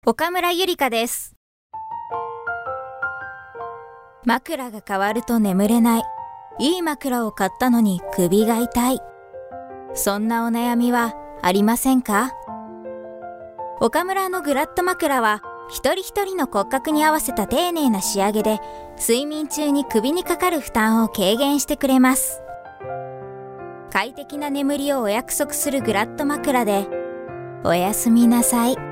岡村ゆりかです。枕が変わると眠れない。いい枕を買ったのに首が痛い。そんなお悩みはありませんか？岡村のグラッド枕は一人一人の骨格に合わせた丁寧な仕上げで、睡眠中に首にかかる負担を軽減してくれます。快適な眠りをお約束するグラッド枕でおやすみなさい。